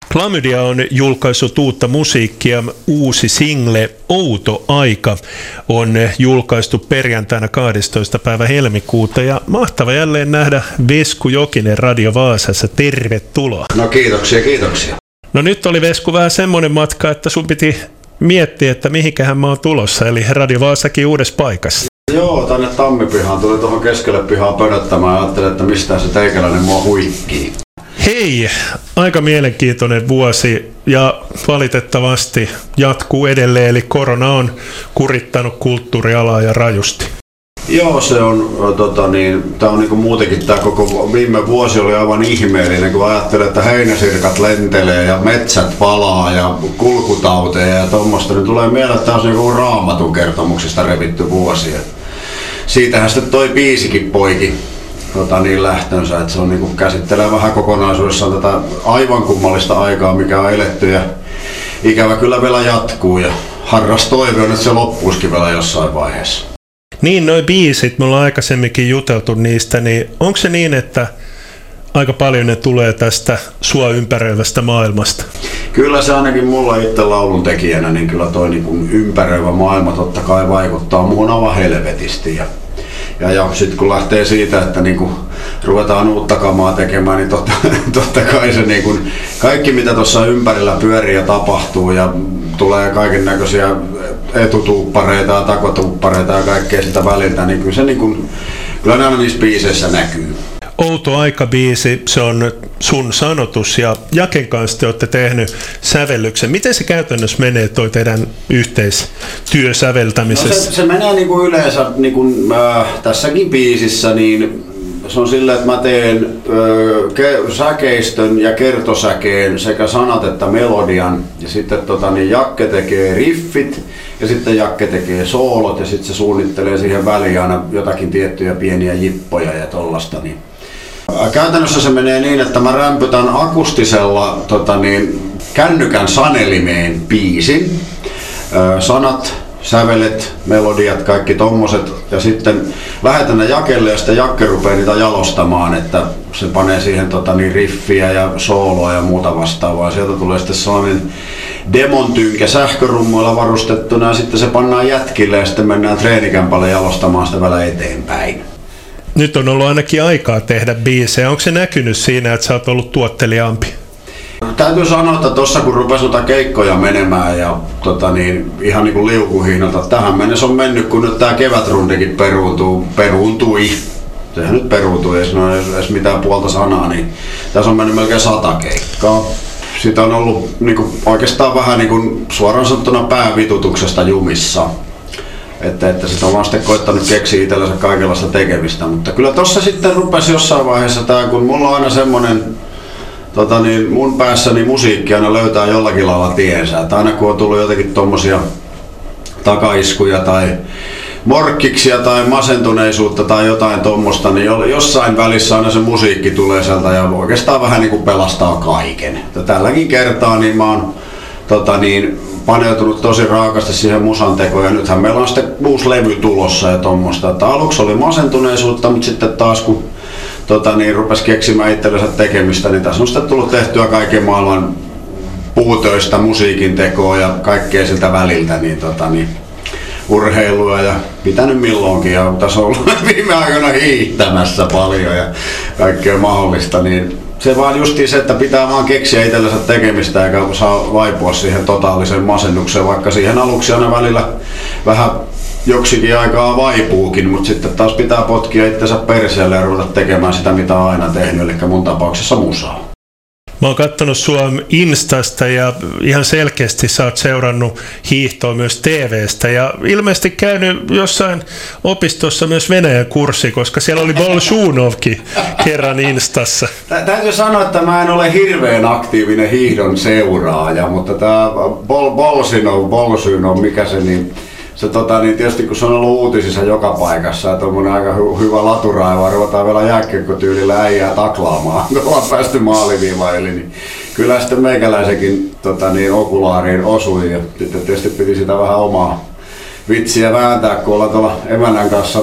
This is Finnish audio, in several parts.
Klamydia on julkaissut uutta musiikkia. Uusi single Outo aika on julkaistu perjantaina 12. päivä helmikuuta ja mahtava jälleen nähdä Vesku Jokinen Radio Vaasassa. Tervetuloa. No kiitoksia. No nyt oli Vesku vähän semmoinen matka, että sun piti miettiä, että mihinkähän mä oon tulossa, eli Radio Vaasakin uudessa paikassa. Joo, tänne Tammipihaan. Tuli tuohon keskelle pihaa pönöttämään ja ajattelin, että mistä se teikäläinen mua huikkii. Hei, aika mielenkiintoinen vuosi ja valitettavasti jatkuu edelleen, eli korona on kurittanut kulttuurialaa ja rajusti. Joo, se on, tämä on niin kuin muutenkin, tämä koko viime vuosi oli aivan ihmeellinen, kun ajattelee, että heinäsirkat lentelee ja metsät palaa ja kulkutauteja ja tuommoista, niin tulee mieleen, että tämä on niin Raamatun kertomuksista revitty vuosi. Siitähän sitten toi biisikin poiki lähtönsä, että se on niin kuin käsittelee vähän kokonaisuudessaan tätä aivan kummallista aikaa, mikä on eletty ja ikävä kyllä vielä jatkuu ja harras toive on, että se loppuisikin vielä jossain vaiheessa. Niin, noi biisit, me ollaan aikaisemminkin juteltu niistä, niin onko se niin, että aika paljon ne tulee tästä sua ympäröivästä maailmasta? Kyllä se ainakin mulla itse laulun tekijänä, niin kyllä toi niin kuin ympäröivä maailma totta kai vaikuttaa muuhun aivan helvetisti. Ja sitten kun lähtee siitä, että niin kun ruvetaan uutta kamaa tekemään, niin totta kai se niin kun kaikki mitä tuossa ympärillä pyörii ja tapahtuu ja tulee kaiken näköisiä etutuuppareita ja takotuuppareita ja kaikkea sitä väliltä, niin kyllä se niin kun, kyllä nämä niissä biiseissä näkyy. Outo aika-biisi, se on sun sanotus ja Jaken kanssa te olette tehnyt sävellyksen. Miten se käytännössä menee toi teidän yhteistyösäveltämisessä? No se menee niin kuin yleensä niin kuin, tässäkin biisissä, niin se on silleen, että mä teen säkeistön ja kertosäkeen sekä sanat että melodian ja sitten niin Jakke tekee riffit ja sitten Jakke tekee soolot ja sitten se suunnittelee siihen väliin aina jotakin tiettyjä pieniä jippoja ja tollasta. Niin. Käytännössä se menee niin, että mä rämpytän akustisella kännykän sanelimeen biisin, sanat, sävelet, melodiat, kaikki tommoset ja sitten lähetän ne Jakelle ja sitten Jakke rupeaa niitä jalostamaan, että se panee siihen riffiä ja sooloa ja muuta vastaavaa. Sieltä tulee sitten sellainen demontynkä sähkörummoilla varustettuna ja sitten se pannaan jätkille ja sitten mennään treenikämpälle jalostamaan sitä vielä eteenpäin. Nyt on ollut ainakin aikaa tehdä biisejä. Onko se näkynyt siinä, että sä oot ollut tuotteliaampi? Täytyy sanoa, että tuossa kun rupesi keikkoja menemään ja ihan niin kuin liukuhihnalta, tähän mennessä on mennyt, kun nyt tää kevätrundikin peruuntui. Sehän nyt peruuntui, ei sano edes mitään puolta sanaa, niin tässä on mennyt melkein 100 keikkaa. Sitä on ollut niin kuin, oikeastaan vähän niin kuin, suoraan sanottuna päävitutuksesta jumissa. Että sitä on vaan sitten koittanut keksiä itsellensä kaikenlaista tekemistä, mutta kyllä tossa sitten rupesi jossain vaiheessa tää, kun mulla on aina semmonen, mun päässäni musiikki aina löytää jollakin lailla tiensä, että aina kun on tullut jotenkin tommosia takaiskuja tai morkkiksia tai masentuneisuutta tai jotain tommosta, niin jossain välissä aina se musiikki tulee sieltä ja oikeastaan vähän niin kuin pelastaa kaiken. Ja tälläkin kertaa niin mä oon paneutunut tosi raakasti siihen musan tekoon ja nythän meillä on sitten uusi levy tulossa ja tommoista, että aluksi oli masentuneisuutta, mutta sitten taas kun rupesi keksimään itsellensä tekemistä, niin tässä on sitten tullut tehtyä kaiken maailman puutöistä, musiikin tekoa ja kaikkea siltä väliltä, niin urheilua ja pitänyt milloinkin ja tässä on ollut viime aikoina hiihtämässä paljon ja kaikkea mahdollista, niin se vaan justiin se, että pitää vaan keksiä itsellensä tekemistä eikä saa vaipua siihen totaaliseen masennukseen, vaikka siihen aluksi aina välillä vähän joksikin aikaa vaipuukin, mutta sitten taas pitää potkia itsensä perseelle ja ruveta tekemään sitä, mitä on aina tehnyt, eli mun tapauksessa musaa. Mä oon katsonut sua Instasta ja ihan selkeästi sä oot seurannut hiihtoa myös TV:stä ja ilmeisesti käynyt jossain opistossa myös Venäjän kurssi, koska siellä oli Bolshunovkin kerran Instassa. Täytyy sanoa, että mä en ole hirveän aktiivinen hiihdon seuraaja, mutta tää Bolsynov, mikä se niin... niin tietysti kun se on ollut uutisissa joka paikassa ja tommonen aika hyvä laturaiva, ruvetaan vielä jääkiekkotyylillä äijää taklaamaan, kun ollaan päästy maaliviivaille, niin kyllä sitten meikäläisenkin okulaariin osui ja sitten tietysti piti sitä vähän omaa vitsiä vääntää, kun ollaan tuolla emännän kanssa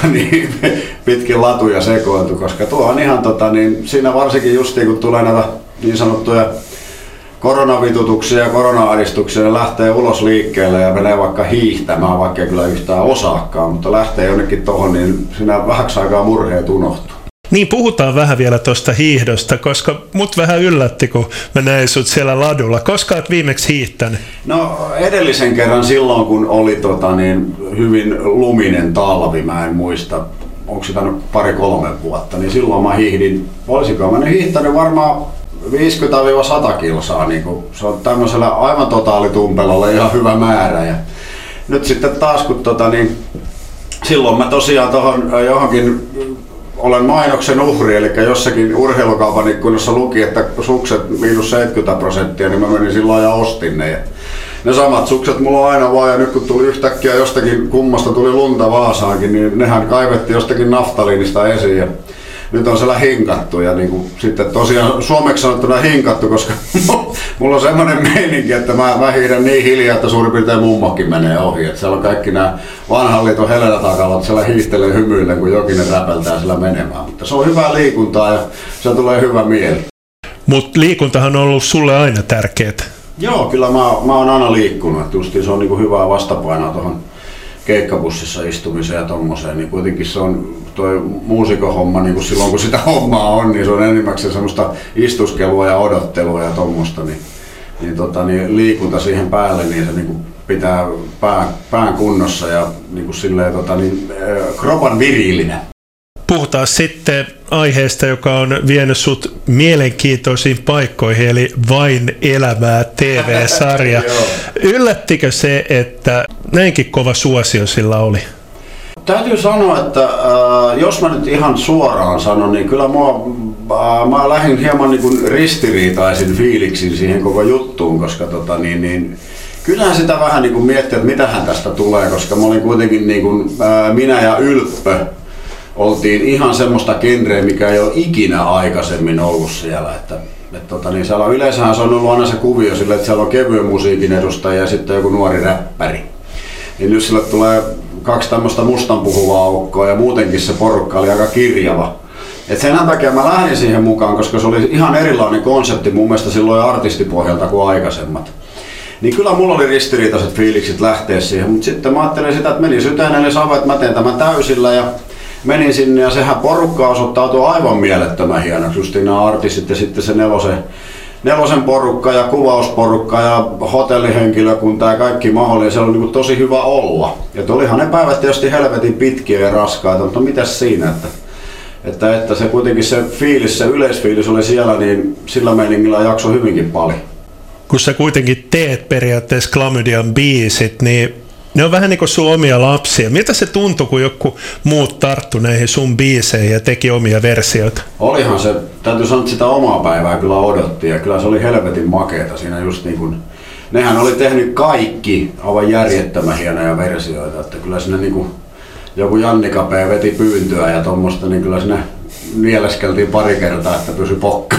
pitkin latuja sekoiltu, koska tuo on ihan siinä varsinkin justiin kun tulee näitä niin sanottuja koronavitutuksia ja korona-ahdistuksia ja lähtee ulos liikkeelle ja menee vaikka hiihtämään, vaikka ei kyllä yhtään osaakaan, mutta lähtee jonnekin tohon, niin siinä vähäksi aikaa murheet unohtuu. Niin, puhutaan vähän vielä tuosta hiihdosta, koska mut vähän yllätti, kun mä näin sut siellä ladulla. Koska oot viimeksi hiihtänyt? No edellisen kerran silloin, kun oli hyvin luminen talvi, mä en muista, onko sitä 2-3 vuotta, niin silloin mä hiihdin, olisiko mä hiihtänyt varmaan 50-100 kilsaa, niin se on tämmöisellä aivan totaalitumpelolla ihan hyvä määrä. Ja nyt sitten taas, kun silloin mä tosiaan tohon johonkin olen mainoksen uhri, eli jossakin urheilukaupan ikkunassa luki, että sukset -70%, niin mä menin silloin ja ostin ne. Ja ne samat sukset mulla on aina vaan, ja nyt kun tuli yhtäkkiä jostakin kummasta tuli lunta Vaasaankin, niin nehän kaivettiin jostakin naftaliinista esiin. Ja nyt on siellä hinkattu ja sitten tosiaan suomeksi sanottuna hinkattu, koska mulla on semmoinen meininki, että mä hiihdän niin hiljaa, että suurin piirtein mummokin menee ohi. Että siellä on kaikki nämä vanhan liiton Helena-takalat, siellä hiihtelee hymyillen, kun jokinen räpeltää siellä menemään. Mutta se on hyvää liikuntaa ja se tulee hyvä mieli. Mutta liikuntahan on ollut sulle aina tärkeää. Joo, kyllä mä oon aina liikkunut. Justiin se on hyvää vastapainoa tuohon keikkabussissa istumiseen ja tommoseen, niin kuitenkin se on toi muusikohomma, niin kuin silloin kun sitä hommaa on, niin se on enimmäkseen semmoista istuskelua ja odottelua ja tommosta, niin liikunta siihen päälle, niin se pitää pään kunnossa ja kropan viriilinä. Puhutaan sitten aiheesta, joka on vienyt sut mielenkiintoisiin paikkoihin, eli Vain elämää TV-sarja. Yllättikö se, että näinkin kova suosio sillä oli? Täytyy sanoa, että jos mä nyt ihan suoraan sanon, niin kyllä mä lähdin hieman ristiriitaisin fiiliksin siihen koko juttuun, koska kyllähän sitä vähän miettii, että mitähän tästä tulee, koska mä olin kuitenkin minä ja Ylppö oltiin ihan semmoista genreä, mikä ei ole ikinä aikaisemmin ollut siellä. Siellä yleensähän se on ollut aina se kuvio sille, että siellä on kevyen musiikin edustaja ja sitten joku nuori räppäri. Niin nyt sille tulee 2 tämmöistä mustan puhuvaa aukkoa ja muutenkin se porukka oli aika kirjava. Et sen takia mä lähdin siihen mukaan, koska se oli ihan erilainen konsepti mun mielestä silloin artistipohjalta kuin aikaisemmat. Niin kyllä mulla oli ristiriitaiset fiilikset lähteä siihen, mutta sitten mä ajattelin sitä, että meni syteen eli save, että mä teen tämän täysillä ja menin sinne ja sehän porukka osoittautui aivan mielettömän hienoksi, justiin nämä artistit ja sitten se nelosen porukka ja kuvausporukka ja hotellihenkilökunta ja kaikki mahdollinen, se oli tosi hyvä olla. Ja olihan ne päivät tietysti helvetin pitkiä ja raskaita, mutta mitäs siinä, että se kuitenkin se fiilis, se yleisfiilis oli siellä, niin sillä meiningillä jaksoi hyvinkin paljon. Kun sä kuitenkin teet periaatteessa Klamydian biisit, niin ne on vähän niin kuin sun omia lapsia. Miltä se tuntui, kun joku muut tarttu näihin sun biiseihin ja teki omia versioita? Olihan se, täytyy sanoa, että sitä omaa päivää kyllä odotti ja kyllä se oli helvetin makeeta siinä just niin kuin, nehän oli tehnyt kaikki aivan järjettömän hienoja versioita, että kyllä siinä niin kuin joku Jannika P. veti pyyntöä ja tommoista, niin kyllä siinä mieleskeltiin pari kertaa, että pysyi pokka.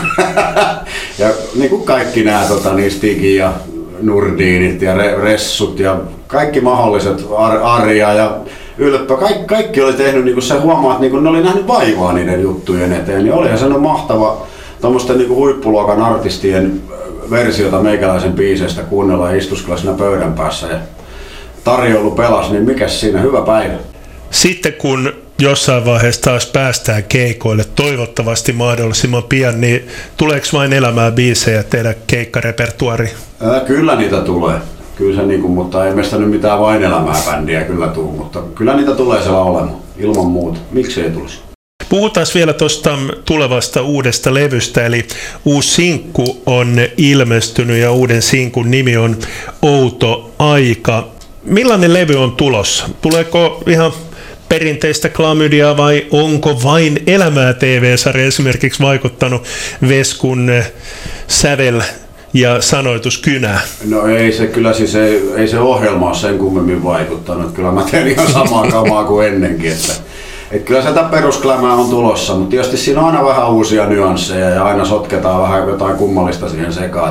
Ja niin kuin kaikki nämä Stigi ja Nurdinit ja Ressut ja kaikki mahdolliset, Arja ja Ylppö, kaikki oli tehnyt, niin kuin se huomaa, että niin kuin ne oli nähnyt vaivaa niiden juttujen eteen, niin olihan se mahtava tuommoisten niin kuin huippuluokan artistien versiota meikäläisen biiseistä kuunnella ja istuskella siinä pöydän päässä ja tarjoulu pelasi, niin mikäs siinä, hyvä päivä. Sitten kun jossain vaiheessa taas päästään keikoille, toivottavasti mahdollisimman pian, niin tuleeko Vain elämää biisejä tehdä keikkarepertuari? Kyllä niitä tulee. Kyllä se, mutta ei meistä nyt mitään Vain elämää bändiä kyllä tule, mutta kyllä niitä tulee siellä olemaan, ilman muuta. Miksi ei tulisi? Puhutaan vielä tuosta tulevasta uudesta levystä, eli uusi sinkku on ilmestynyt ja uuden sinkun nimi on Outo aika. Millainen levy on tulossa? Tuleeko ihan perinteistä klamydiaa vai onko Vain elämää TV-sarja esimerkiksi vaikuttanut Veskun sävel ja sanoituskynää? No ei se kyllä siis ei se ohjelma ole sen kummemmin vaikuttanut. Kyllä mä teen ihan samaa kamaa kuin ennenkin. Että kyllä sitä perusklämää on tulossa, mutta tietysti siinä on aina vähän uusia nyansseja ja aina sotketaan vähän jotain kummallista siihen sekaan.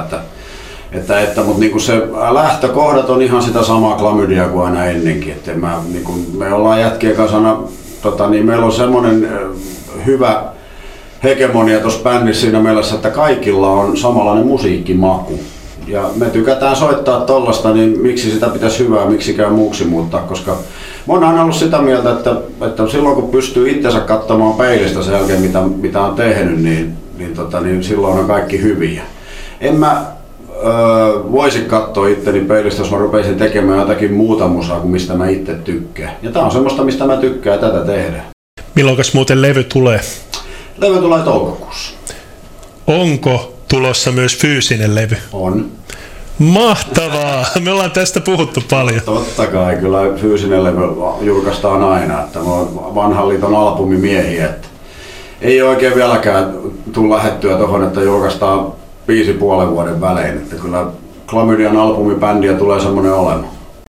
Mutta niinku se lähtökohdat on ihan sitä samaa klamydiaa kuin aina ennenkin. Että me ollaan jätkien kanssa meillä on semmoinen hyvä hegemonia tuossa bändissä siinä mielessä, että kaikilla on samanlainen musiikkimaku. Ja me tykätään soittaa tollasta, niin miksi sitä pitäisi hyvää, miksikään muuksi muuttaa, koska mä oon aina ollut sitä mieltä, että silloin kun pystyy itsensä katsomaan peilistä sen jälkeen, mitä on tehnyt, niin silloin on kaikki hyviä. En mä voisi katsoa itteni peilistä, jos mä rupeisin tekemään jotakin muuta musaa kuin mistä mä itse tykkään. Ja tää on semmoista, mistä mä tykkään tätä tehdä. Milloinkas muuten levy tulee? Levy tulee toukokuussa. Onko tulossa myös fyysinen levy? On. Mahtavaa! Me ollaan tästä puhuttu paljon. Totta kai, kyllä fyysinen levy julkaistaan aina, että mä oon vanhan liiton albumimiehiä. Että ei oikein vieläkään tule lähettyä tuohon, että julkaistaan 5,5 vuoden välein. Että kyllä Klamydian albumibändiä tulee semmoinen olemaan.